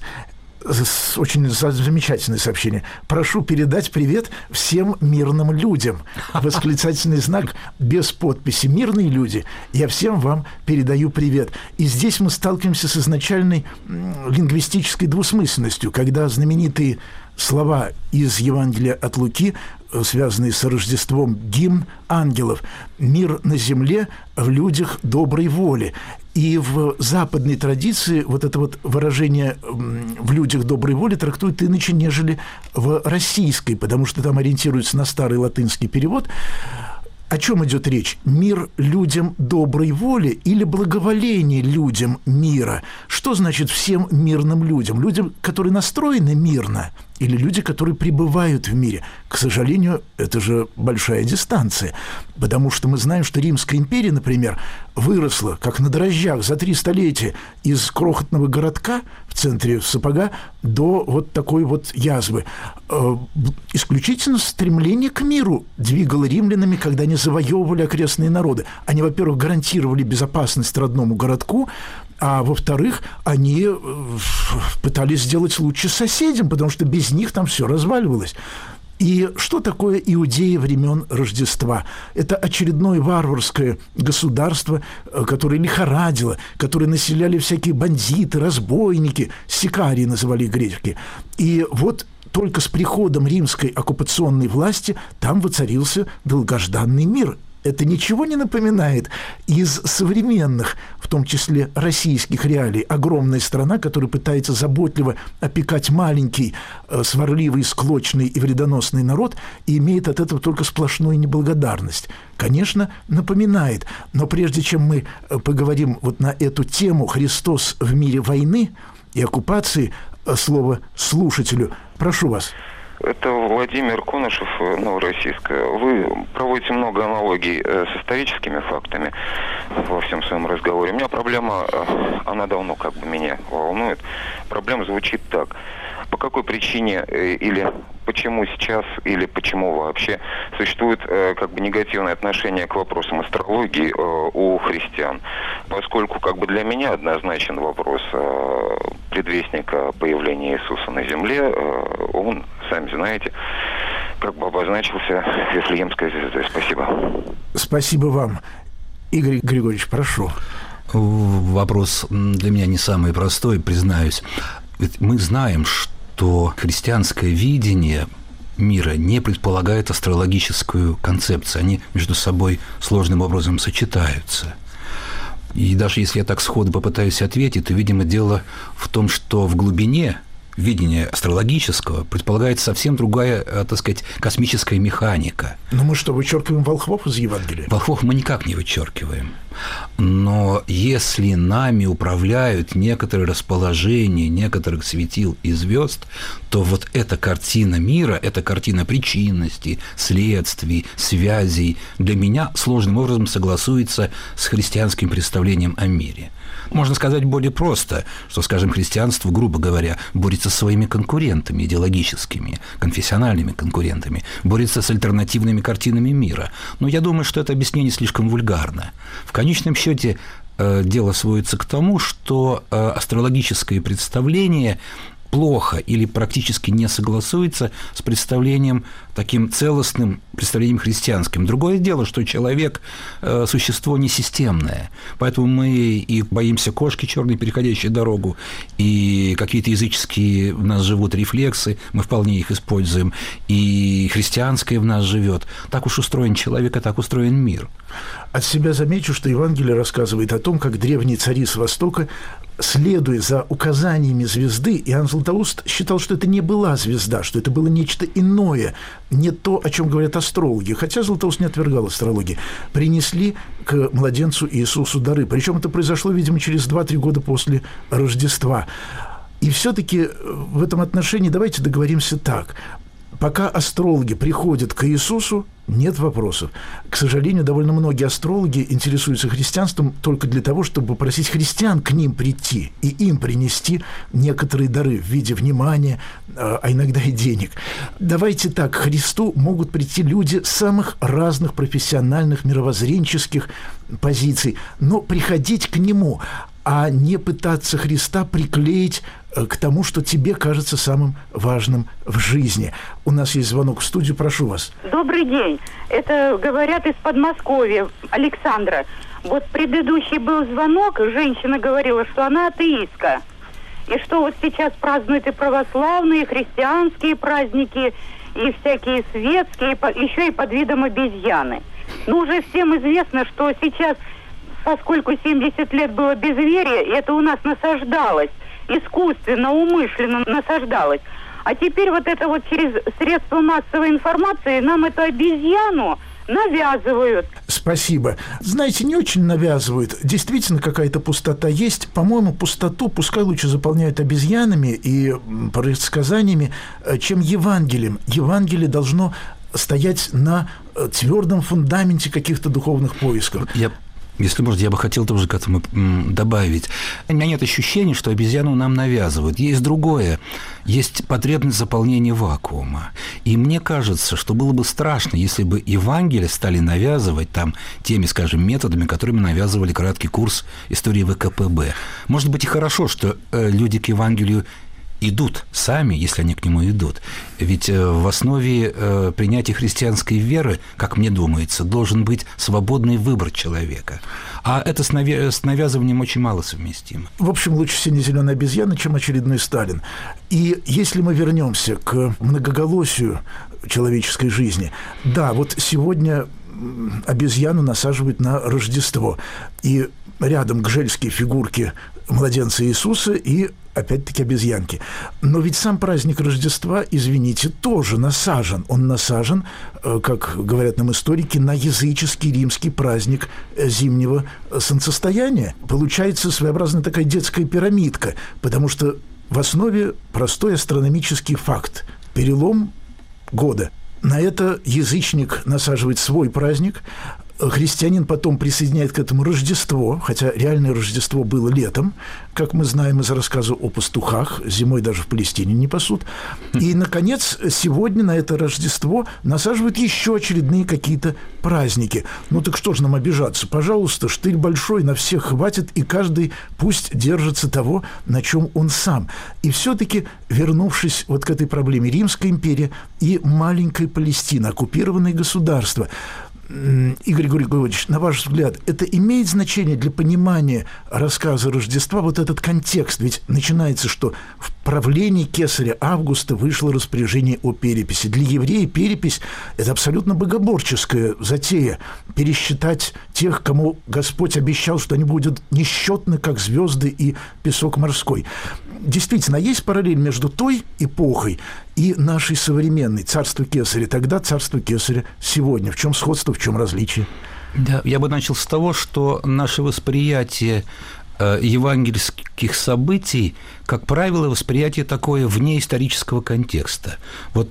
Очень замечательное сообщение. «Прошу передать привет всем мирным людям». Восклицательный знак без подписи. «Мирные люди, я всем вам передаю привет». И здесь мы сталкиваемся с изначальной лингвистической двусмысленностью, когда знаменитые слова из Евангелия от Луки, связанные с Рождеством, гимн ангелов «Мир на земле в людях доброй воли». И в западной традиции вот это вот выражение «в людях доброй воли» трактуют иначе, нежели в российской, потому что там ориентируются на старый латынский перевод. О чем идет речь? Мир людям доброй воли или благоволение людям мира? Что значит всем мирным людям? Людям, которые настроены мирно, или люди, которые пребывают в мире? К сожалению, это же большая дистанция, потому что мы знаем, что Римская империя, например, выросла, как на дрожжах, за три столетия из крохотного городка в центре Сапога до вот такой вот язвы. Исключительно стремление к миру двигало римлянами, когда они завоевывали окрестные народы. Они, во-первых, гарантировали безопасность родному городку, а во-вторых, они пытались сделать лучше соседям, потому что без них там все разваливалось. И что такое Иудея времен Рождества? Это очередное варварское государство, которое лихорадило, которое населяли всякие бандиты, разбойники, сикарии называли греки. И вот только с приходом римской оккупационной власти там воцарился долгожданный мир. Это ничего не напоминает из современных, в том числе российских реалий. Огромная страна, которая пытается заботливо опекать маленький, сварливый, склочный и вредоносный народ, и имеет от этого только сплошную неблагодарность. Конечно, напоминает. Но прежде чем мы поговорим вот на эту тему «Христос в мире войны и оккупации», слово слушателю, прошу вас. Это Владимир Конышев, Новороссийская. Вы проводите много аналогий с историческими фактами во всем своем разговоре. У меня проблема, она давно как бы меня волнует. Проблема звучит так. По какой причине или почему сейчас, или почему вообще существует как бы негативное отношение к вопросам астрологии у христиан? Поскольку как бы для меня однозначен вопрос предвестника появления Иисуса на земле, он, сами знаете, как бы обозначился Вифлеемской звездой. Спасибо. Спасибо вам. Игорь Григорьевич, прошу. Вопрос для меня не самый простой, признаюсь. Ведь мы знаем, что христианское видение мира не предполагает астрологическую концепцию. Они между собой сложным образом сочетаются. И даже если я так сходу попытаюсь ответить, то, видимо, дело в том, что в глубине видения астрологического предполагается совсем другая, так сказать, космическая механика. Но мы что, вычеркиваем волхвов из Евангелия? Волхвов мы никак не вычеркиваем. Но если нами управляют некоторые расположения некоторых светил и звезд, то вот эта картина мира, эта картина причинности, следствий, связей для меня сложным образом согласуется с христианским представлением о мире. Можно сказать более просто, что, скажем, христианство, грубо говоря, борется со своими конкурентами идеологическими, конфессиональными конкурентами, борется с альтернативными картинами мира. Но я думаю, что это объяснение слишком вульгарно. В конечном счете дело сводится к тому, что астрологическое представление плохо или практически не согласуется с представлением таким целостным, представлением христианским. Другое дело, что человек – существо несистемное, поэтому мы и боимся кошки черной, переходящей дорогу, и какие-то языческие в нас живут рефлексы, мы вполне их используем, и христианское в нас живет. Так уж устроен человек, и так устроен мир. От себя замечу, что Евангелие рассказывает о том, как древние цари с Востока, следуя за указаниями звезды, Иоанн Златоуст считал, что это не была звезда, что это было нечто иное, не то, о чем говорят астрологи, хотя Златоуст не отвергал астрологии, принесли к младенцу Иисусу дары. Причем это произошло, видимо, через два-три года после Рождества. И все-таки в этом отношении давайте договоримся так. Пока астрологи приходят к Иисусу, нет вопросов. К сожалению, довольно многие астрологи интересуются христианством только для того, чтобы попросить христиан к ним прийти и им принести некоторые дары в виде внимания, а иногда и денег. Давайте так, к Христу могут прийти люди самых разных профессиональных, мировоззренческих позиций, но приходить к Нему, а не пытаться Христа приклеить к тому, что тебе кажется самым важным в жизни. У нас есть звонок в студию, прошу вас. Добрый день. Это говорят из Подмосковья, Александра. Вот предыдущий был звонок, женщина говорила, что она атеистка. И что вот сейчас празднуют и православные, и христианские праздники, и всякие светские, еще и под видом обезьяны. Ну, уже всем известно, что сейчас, поскольку семьдесят лет было безверия, это у нас насаждалось, искусственно, умышленно насаждалось. А теперь вот это вот через средства массовой информации нам эту обезьяну навязывают. Спасибо. Знаете, не очень навязывают. Действительно, какая-то пустота есть. По-моему, пустоту пускай лучше заполняют обезьянами и предсказаниями, чем Евангелием. Евангелие должно стоять на твердом фундаменте каких-то духовных поисков. Я... Если можно, я бы хотел тоже к этому добавить. У меня нет ощущения, что обезьяну нам навязывают. Есть другое. Есть потребность заполнения вакуума. И мне кажется, что было бы страшно, если бы Евангелие стали навязывать там теми, скажем, методами, которыми навязывали краткий курс истории вэ ка пэ бэ. Может быть, и хорошо, что люди к Евангелию идут сами, если они к нему идут. Ведь в основе принятия христианской веры, как мне думается, должен быть свободный выбор человека. А это с навязыванием очень мало совместимо. В общем, лучше сине-зеленая обезьяна, чем очередной Сталин. И если мы вернемся к многоголосию человеческой жизни, да, вот сегодня обезьяну насаживают на Рождество. И рядом гжельские фигурки младенца Иисуса и, опять-таки, обезьянки. Но ведь сам праздник Рождества, извините, тоже насажен. Он насажен, как говорят нам историки, на языческий римский праздник зимнего солнцестояния. Получается своеобразная такая детская пирамидка, потому что в основе простой астрономический факт – перелом года. На это язычник насаживает свой праздник, христианин потом присоединяет к этому Рождество, хотя реальное Рождество было летом, как мы знаем из рассказа о пастухах, зимой даже в Палестине не пасут. И, наконец, сегодня на это Рождество насаживают еще очередные какие-то праздники. Ну так что же нам обижаться? Пожалуйста, штырь большой, на всех хватит, и каждый пусть держится того, на чем он сам. И все-таки, вернувшись вот к этой проблеме, Римская империя и маленькая Палестина, оккупированные государства, Игорь Григорьевич, на ваш взгляд, это имеет значение для понимания рассказа Рождества, вот этот контекст? Ведь начинается, что в правлении кесаря Августа вышло распоряжение о переписи. Для еврея перепись – это абсолютно богоборческая затея. Пересчитать тех, кому Господь обещал, что они будут несчетны, как звезды и песок морской. Действительно, есть параллель между той эпохой и нашей современной, царство Кесаря тогда, царство Кесаря сегодня. В чем сходство, в чем различие? Да, я бы начал с того, что наше восприятие евангельских событий, как правило, восприятие такое вне исторического контекста. Вот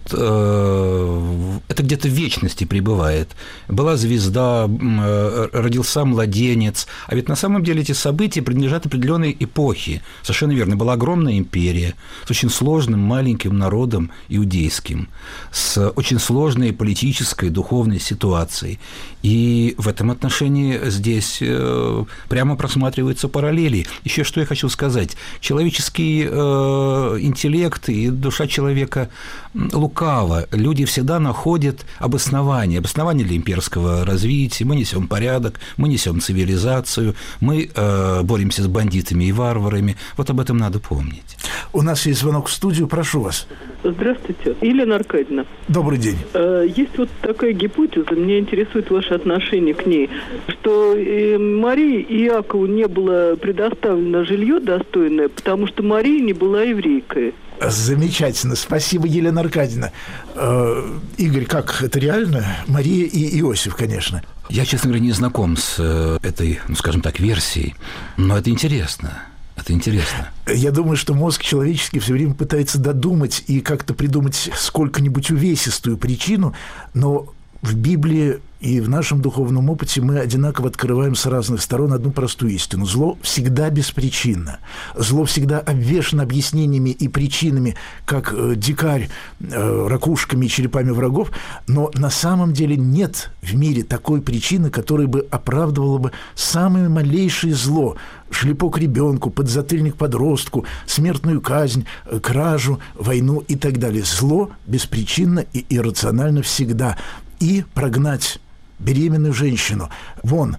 э, это где-то в вечности пребывает. Была звезда, э, родился младенец. А ведь на самом деле эти события принадлежат определенной эпохе. Совершенно верно. Была огромная империя с очень сложным маленьким народом иудейским, с очень сложной политической, духовной ситуацией. И в этом отношении здесь э, прямо просматриваются параллели. Еще что я хочу сказать. Человеческий э, интеллект и душа человека лукава. Люди всегда находят обоснование. Обоснование для имперского развития. Мы несем порядок, мы несем цивилизацию, мы э, боремся с бандитами и варварами. Вот об этом надо помнить. У нас есть звонок в студию. Прошу вас. Здравствуйте. Елена Аркадьевна. Добрый день. Есть вот такая гипотеза, меня интересует ваше отношение к ней, что Марии и Иакову не было предоставлено жилье достойное, потому что Мария не была еврейкой. Замечательно. Спасибо, Елена Аркадьевна. Э, Игорь, как это реально? Мария и Иосиф, конечно. Я, честно говоря, не знаком с этой, ну, скажем так, версией, но это интересно. Это интересно. Я думаю, что мозг человеческий все время пытается додумать и как-то придумать сколько-нибудь увесистую причину, но в Библии и в нашем духовном опыте мы одинаково открываем с разных сторон одну простую истину. Зло всегда беспричинно. Зло всегда обвешано объяснениями и причинами, как э, дикарь э, ракушками и черепами врагов, но на самом деле нет в мире такой причины, которая бы оправдывала бы самое малейшее зло. Шлепок ребенку, подзатыльник подростку, смертную казнь, кражу, войну и так далее. Зло беспричинно и иррационально всегда. И прогнать беременную женщину вон,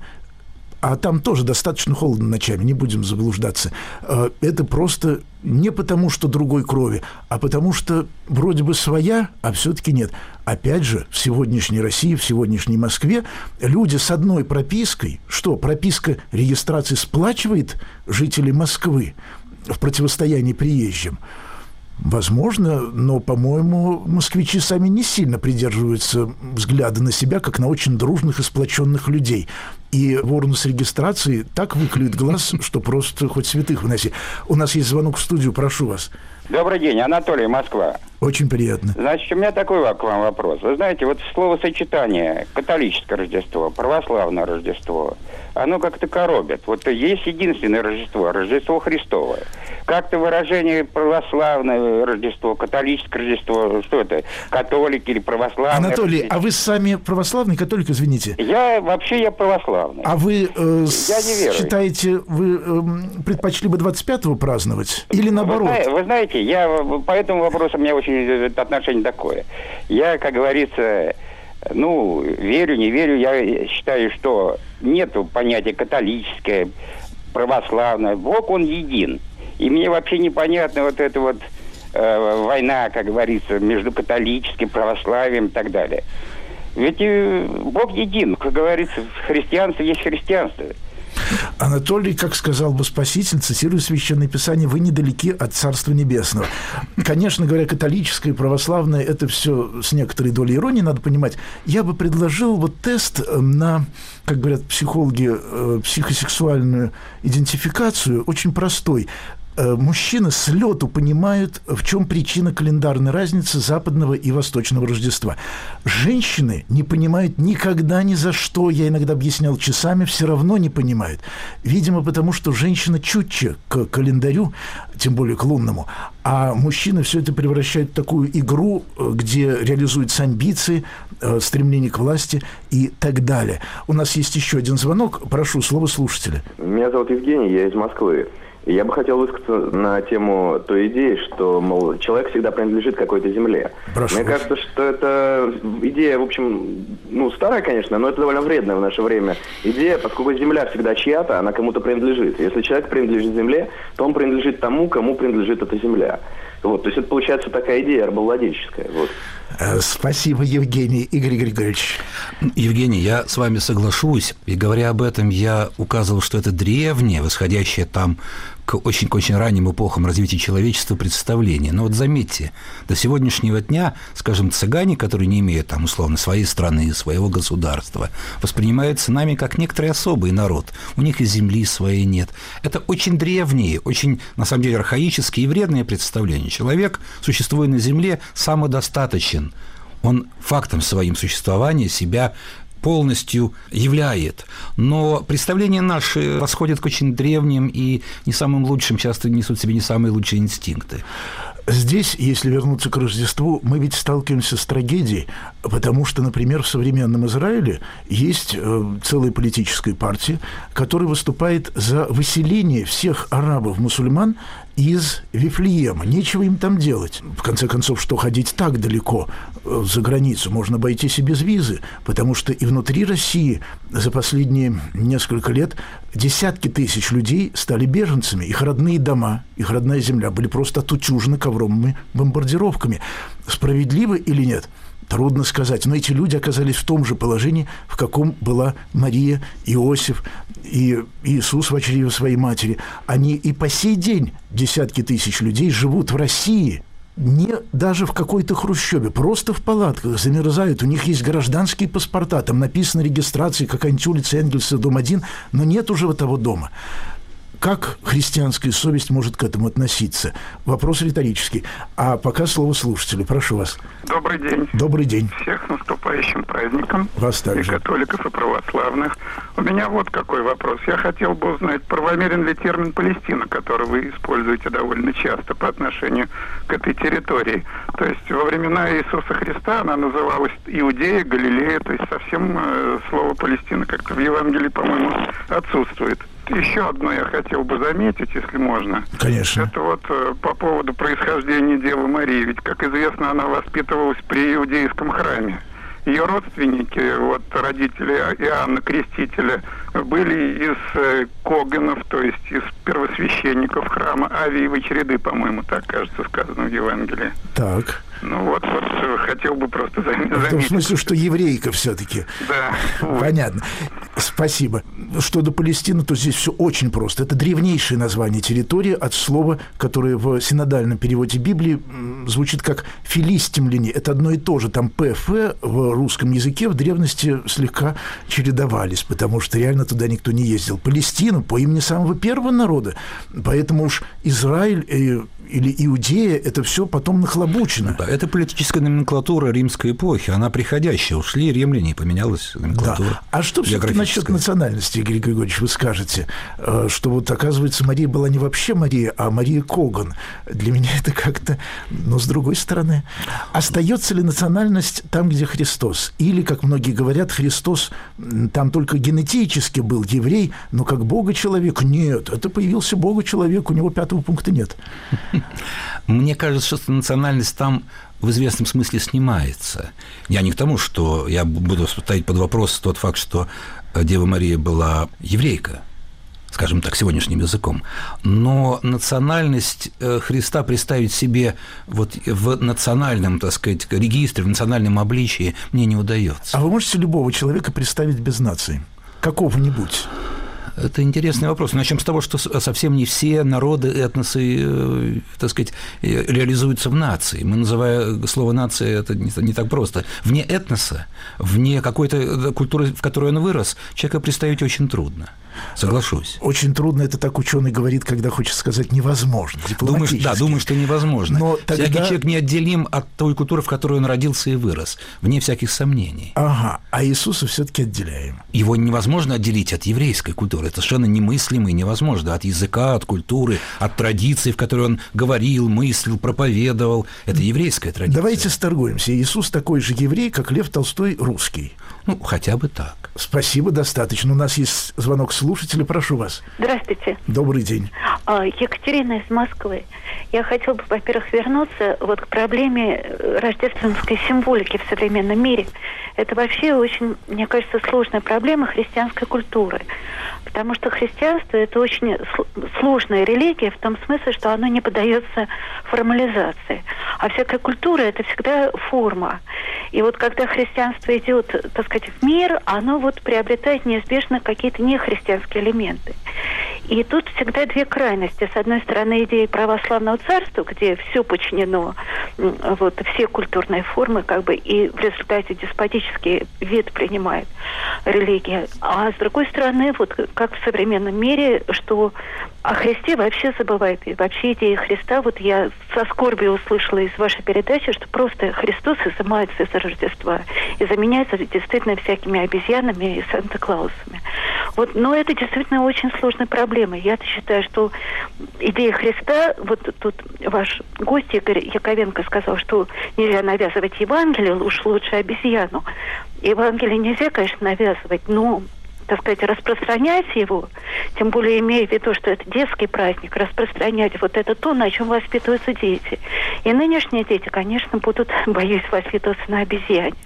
а там тоже достаточно холодно ночами, не будем заблуждаться, это просто не потому, что другой крови, а потому что вроде бы своя, а все-таки нет. Опять же, в сегодняшней России, в сегодняшней Москве люди с одной пропиской, что прописка регистрации сплачивает жителей Москвы в противостоянии приезжим? Возможно, но, по-моему, москвичи сами не сильно придерживаются взгляда на себя, как на очень дружных и сплоченных людей. И ворону с регистрацией так выклюет глаз, что просто хоть святых выноси. У нас есть звонок в студию, прошу вас. Добрый день, Анатолий, Москва. Очень приятно. Значит, у меня такой к вам вопрос. Вы знаете, вот словосочетание католическое Рождество, православное Рождество, оно как-то коробит. Вот есть единственное Рождество, Рождество Христово. Как-то выражение православное Рождество, католическое Рождество, что это, католик или православный? Анатолий, Рождество? А вы сами православный католик, извините? Я вообще я православный. А вы э, я не верую. Считаете, вы э, предпочли бы двадцать пятого праздновать или наоборот? Вы, вы знаете, я по этому вопросу у меня очень отношение такое. Я, как говорится, ну, верю, не верю, я считаю, что нету понятия католическое, православное. Бог, он един. И мне вообще непонятна вот эта вот э, война, как говорится, между католическим, православием и так далее. Ведь э, Бог един. Как говорится, христианство есть христианство. Анатолий, как сказал бы Спаситель, цитирую Священное Писание, вы недалеки от Царства Небесного. Конечно говоря, католическое и православное, это все с некоторой долей иронии, надо понимать. Я бы предложил вот тест на, как говорят психологи, психосексуальную идентификацию, очень простой. Мужчины с лету понимают, в чем причина календарной разницы западного и восточного Рождества. Женщины не понимают никогда ни за что, я иногда объяснял часами, все равно не понимают. Видимо, потому что женщина чутче к календарю, тем более к лунному, а мужчины все это превращают в такую игру, где реализуются амбиции, стремление к власти и так далее. У нас есть еще один звонок. Прошу, слово слушателя. Меня зовут Евгений, я из Москвы. Я бы хотел высказаться на тему той идеи, что, мол, человек всегда принадлежит какой-то земле. Прошу. Мне кажется, что это идея, в общем, ну, старая, конечно, но это довольно вредная в наше время идея, поскольку земля всегда чья-то, она кому-то принадлежит. Если человек принадлежит земле, то он принадлежит тому, кому принадлежит эта земля. Вот, то есть это получается такая идея рабовладельческая. Вот. Спасибо, Евгений. Игорь Григорьевич. Евгений, я с вами соглашусь. И говоря об этом, я указывал, что это древнее, восходящее там к очень, к очень ранним эпохам развития человечества представление. Но вот заметьте, до сегодняшнего дня, скажем, цыгане, которые не имеют там условно своей страны, своего государства, воспринимаются нами как некоторый особый народ. У них и земли своей нет. Это очень древние, очень, на самом деле, архаические и вредные представления. Человек, существуя на земле, самодостаточен. Он фактом своим существования себя полностью являет. Но представления наши восходят к очень древним и не самым лучшим, часто несут в себе не самые лучшие инстинкты. Здесь, если вернуться к Рождеству, мы ведь сталкиваемся с трагедией, потому что, например, в современном Израиле есть целая политическая партия, которая выступает за выселение всех арабов-мусульман из Вифлеема. Нечего им там делать. В конце концов, что ходить так далеко за границу? Можно обойтись и без визы, потому что и внутри России за последние несколько лет десятки тысяч людей стали беженцами. Их родные дома, их родная земля были просто отутюжены ковровыми бомбардировками. Справедливо или нет? Трудно сказать, но эти люди оказались в том же положении, в каком была Мария, Иосиф и Иисус в чреве своей матери. Они и по сей день, десятки тысяч людей, живут в России, не даже в какой-то хрущебе, просто в палатках, замерзают. У них есть гражданские паспорта, там написано регистрация, какая-нибудь улица Энгельса, дом один, но нет уже того дома. как христианская совесть может к этому относиться? Вопрос риторический. А пока слово слушателю. Прошу вас. Добрый день. Добрый день. Всех с наступающим праздником. Вас также. И католиков, и православных. У меня вот какой вопрос. Я хотел бы узнать, правомерен ли термин «Палестина», который вы используете довольно часто по отношению к этой территории. То есть во времена Иисуса Христа она называлась Иудея, Галилея, то есть совсем э, слово «Палестина» как-то в Евангелии, по-моему, отсутствует. Еще одно я хотел бы заметить, если можно. Конечно. Это вот э, по поводу происхождения Девы Марии. Ведь, как известно, она воспитывалась при иудейском храме. Ее родственники, вот родители Иоанна Крестителя, были из э, коганов, то есть из первосвященников храма Авиевой череды, по-моему, так, кажется, сказано в Евангелии. Так. Ну вот, вот хотел бы просто заметить. В том смысле, что еврейка все-таки. Да. Понятно. Спасибо. Что до Палестины, то здесь все очень просто. Это древнейшее название территории от слова, которое в синодальном переводе Библии звучит как «филистимляне». Это одно и то же. Там «п», «ф» в русском языке в древности слегка чередовались, потому что реально туда никто не ездил. Палестина по имени самого первого народа. Поэтому уж Израиль и или Иудея, это все потом нахлобучено. Да, это политическая номенклатура римской эпохи, она приходящая. Ушли римляне, и поменялась номенклатура. Да. А что все-таки насчет национальности, Игорь Григорьевич, вы скажете, что вот, оказывается, Мария была не вообще Мария, а Мария Коган. Для меня это как-то, но с другой стороны. Остается ли национальность там, где Христос? Или, как многие говорят, Христос там только генетически был еврей, но как Бога-человек? Нет, это появился Бога-человек, у него пятого пункта нет. Мне кажется, что национальность там в известном смысле снимается. Я не к тому, что я буду ставить под вопрос тот факт, что Дева Мария была еврейка, скажем так, сегодняшним языком. Но национальность Христа представить себе вот в национальном, так сказать, регистре, в национальном обличии мне не удается. А вы можете любого человека представить без нации? Какого-нибудь? Это интересный вопрос. Начнем с того, что совсем не все народы, этносы, так сказать, реализуются в нации. Мы, называя слово «нация», это не так просто. Вне этноса, вне какой-то культуры, в которой он вырос, человека представить очень трудно. Соглашусь. Очень трудно, это так ученый говорит, когда хочет сказать невозможно. Думаешь, да, думаю, что невозможно. Но тогда... Всякий человек неотделим от той культуры, в которой он родился и вырос, вне всяких сомнений. Ага, а Иисуса все-таки отделяем. Его невозможно отделить от еврейской культуры. Это совершенно немыслимо и невозможно. От языка, от культуры, от традиции, в которой он говорил, мыслил, проповедовал. Это еврейская традиция. Давайте сторгуемся. Иисус такой же еврей, как Лев Толстой русский. Ну, хотя бы так. Спасибо, достаточно. У нас есть звонок слушателя. Прошу вас. Здравствуйте. Добрый день. Екатерина из Москвы. Я хотела бы, во-первых, вернуться вот к проблеме рождественской символики в современном мире. Это вообще очень, мне кажется, сложная проблема христианской культуры. Потому что христианство – это очень сложная религия в том смысле, что оно не поддается формализации. А всякая культура – это всегда форма. И вот когда христианство идет, так сказать, в мир, оно вот приобретает неизбежно какие-то нехристианские элементы. И тут всегда две крайности. С одной стороны, идея православного царства, где все подчинено, вот, все культурные формы, как бы, и в результате деспотический вид принимает религия. А с другой стороны, вот как в современном мире, что о Христе вообще забывают. И вообще идея Христа, вот я со скорбью услышала из вашей передачи, что просто Христос изымается из Рождества и заменяется действительно всякими обезьянами и Санта-Клаусами. Вот, но это действительно очень сложная проблема. Я считаю, что идея Христа, вот тут ваш гость Игорь Яковенко сказал, что нельзя навязывать Евангелие, уж лучше обезьяну. Евангелие нельзя, конечно, навязывать, но, так сказать, распространять его, тем более имея в виду, что это детский праздник, распространять вот это то, на чем воспитываются дети. И нынешние дети, конечно, будут, боюсь, воспитываться на обезьяне.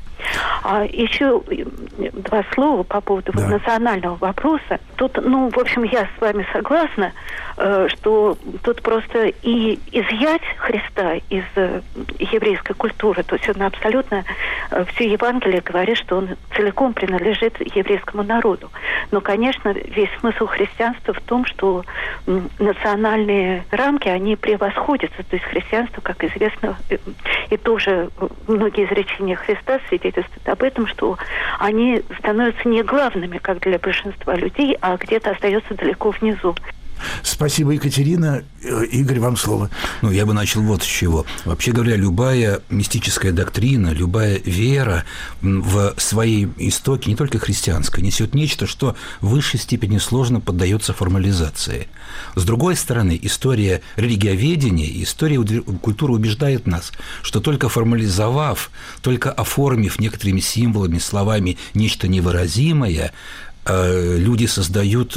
А еще два слова по поводу да. национального вопроса. Тут, ну, в общем, я с вами согласна, э, что тут просто и изъять Христа из э, еврейской культуры, то есть он абсолютно, э, все Евангелие говорит, что он целиком принадлежит еврейскому народу. Но, конечно, весь смысл христианства в том, что э, национальные рамки, они превосходятся. То есть христианство, как известно, э, и тоже многие изречения Христа свидетельствуют об этом, что они становятся не главными, как для большинства людей, а где-то остаются далеко внизу. Спасибо, Екатерина. Игорь, вам слово. Ну, я бы начал вот с чего. Вообще говоря, любая мистическая доктрина, любая вера в своей истоке, не только христианская, несет нечто, что в высшей степени сложно поддается формализации. С другой стороны, история религиоведения, история культуры убеждает нас, что только формализовав, только оформив некоторыми символами, словами нечто невыразимое, люди создают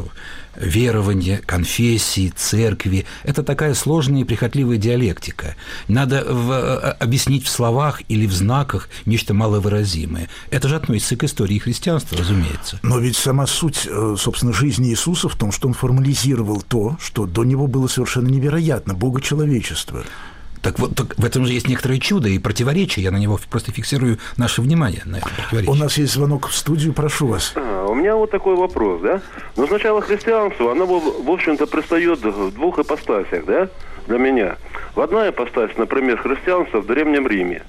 верования, конфессии, церкви. Это такая сложная и прихотливая диалектика. Надо в, объяснить в словах или в знаках нечто маловыразимое. Это же относится к истории христианства, разумеется. Но ведь сама суть, собственно, жизни Иисуса в том, что он формализировал то, что до него было совершенно невероятно – богочеловечество. Так вот, так в этом же есть некоторое чудо и противоречие. Я на него просто фиксирую наше внимание, на это противоречие. У нас есть звонок в студию, прошу вас. А, у меня вот такой вопрос, да? Но сначала христианство, оно, в общем-то, предстает в двух ипостасях, да, для меня. В одна ипостась, например, христианство в Древнем Риме,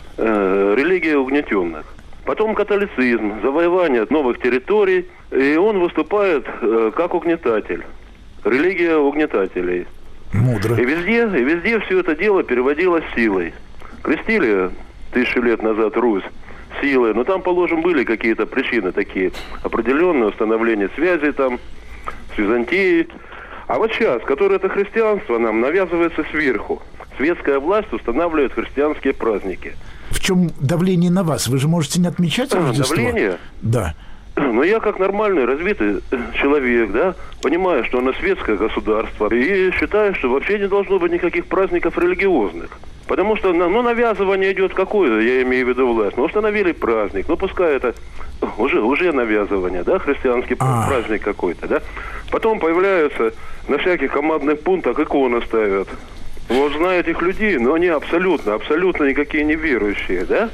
э, религия угнетенных. Потом католицизм, завоевание новых территорий, и он выступает э, как угнетатель. Религия угнетателей. Мудро. И везде, и везде все это дело переводилось силой. Крестили тысячу лет назад Русь силой, но там, положим, были какие-то причины такие определенные, установление связей там с Византией. А вот сейчас, которое это христианство нам навязывается сверху. Светская власть устанавливает христианские праздники. В чем давление на вас? Вы же можете не отмечать а, Рождество? Давление? Да. Но я как нормальный, развитый человек, да, понимаю, что оно светское государство, и считаю, что вообще не должно быть никаких праздников религиозных. Потому что, ну, навязывание идет какое-то, я имею в виду власть. Ну, установили праздник, ну, пускай это уже, уже навязывание, да, христианский а. праздник какой-то, да. Потом появляются на всяких командных пунктах иконы ставят. Вот знаю этих людей, но они абсолютно, абсолютно никакие не верующие, да.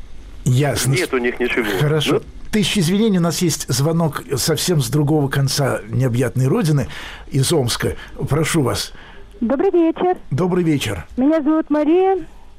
Ясно. Нет у них ничего. Хорошо. Да? Тысячи извинений, у нас есть звонок совсем с другого конца необъятной родины, из Омска. Прошу вас. Добрый вечер. Добрый вечер. Меня зовут Мария,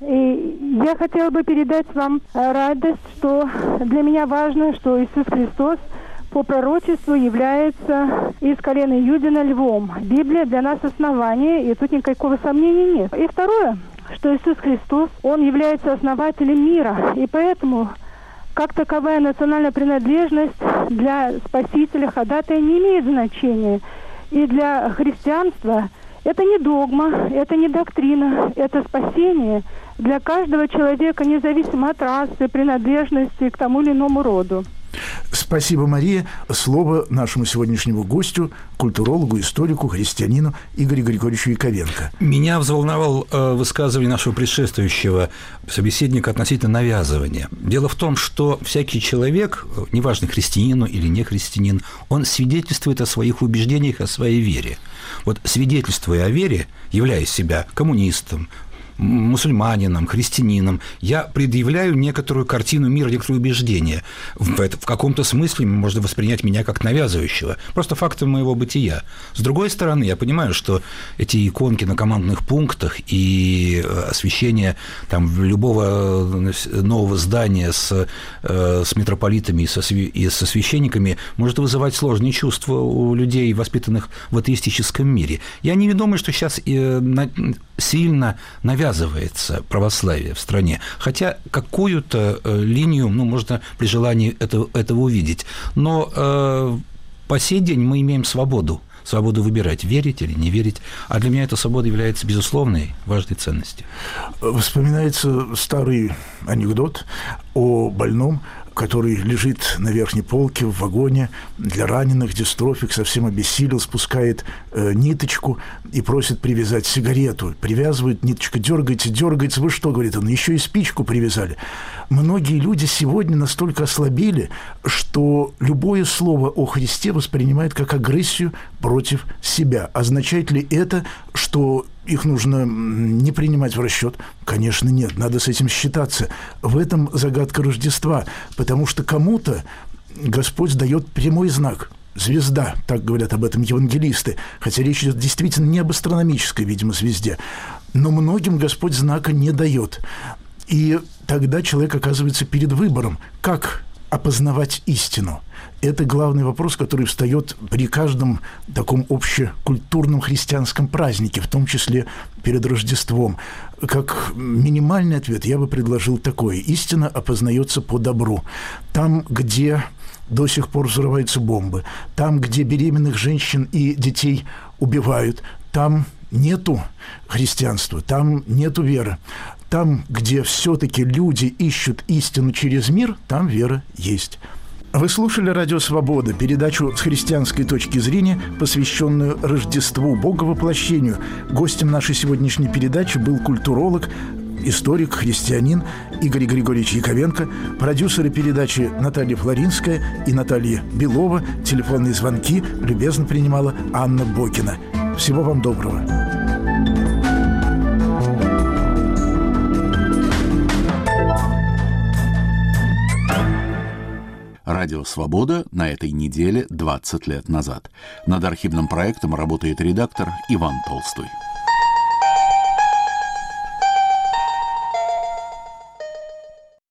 и я хотела бы передать вам радость, что для меня важно, что Иисус Христос по пророчеству является из колена Иудина львом. Библия для нас основание, и тут никакого сомнения нет. И второе, что Иисус Христос, Он является основателем мира, и поэтому как таковая национальная принадлежность для Спасителя, ходатая не имеет значения. И для христианства это не догма, это не доктрина, это спасение для каждого человека, независимо от расы, принадлежности к тому или иному роду. Спасибо, Мария. Слово нашему сегодняшнему гостю, культурологу, историку, христианину Игорю Григорьевичу Яковенко. Меня взволновал э, высказывание нашего предшествующего собеседника относительно навязывания. Дело в том, что всякий человек, неважно, христианин или не христианин, он свидетельствует о своих убеждениях, о своей вере. Вот свидетельствуя о вере, являя себя коммунистом, мусульманином, христианином, я предъявляю некоторую картину мира, некоторые убеждения. В, это, в каком-то смысле можно воспринять меня как навязывающего, просто фактом моего бытия. С другой стороны, я понимаю, что эти иконки на командных пунктах и освещение там, любого нового здания с, с митрополитами и со, и со священниками может вызывать сложные чувства у людей, воспитанных в атеистическом мире. Я не думаю, что сейчас сильно навязывается православие в стране, хотя какую-то линию, ну, можно при желании этого, этого увидеть. Но э, по сей день мы имеем свободу, свободу выбирать, верить или не верить, а для меня эта свобода является безусловной, важной ценностью. Вспоминается старый анекдот о больном, который лежит на верхней полке в вагоне для раненых, дистрофик, совсем обессилел, спускает э, ниточку и просит привязать сигарету. Привязывает, ниточка дергается, дергается. Вы что, говорит он, еще и спичку привязали. Многие люди сегодня настолько ослабели, что любое слово о Христе воспринимают как агрессию против себя. Означает ли это, что их нужно не принимать в расчет? Конечно, нет. Надо с этим считаться. В этом загадка Рождества. Потому что кому-то Господь дает прямой знак. Звезда, так говорят об этом евангелисты. Хотя речь идет действительно не об астрономической, видимо, звезде. Но многим Господь знака не дает. И тогда человек оказывается перед выбором, как опознавать истину. Это главный вопрос, который встает при каждом таком общекультурном христианском празднике, в том числе перед Рождеством. Как минимальный ответ я бы предложил такой. Истина опознается по добру. Там, где до сих пор взрываются бомбы, там, где беременных женщин и детей убивают, там нету христианства, там нету веры. Там, где все-таки люди ищут истину через мир, там вера есть. Вы слушали «Радио Свобода», передачу с христианской точки зрения, посвященную Рождеству, Боговоплощению. Гостем нашей сегодняшней передачи был культуролог, историк, христианин Игорь Григорьевич Яковенко, продюсеры передачи Наталья Флоринская и Наталья Белова. Телефонные звонки любезно принимала Анна Бокина. Всего вам доброго. Радио «Свобода» на этой неделе двадцать лет назад. Над архивным проектом работает редактор Иван Толстой.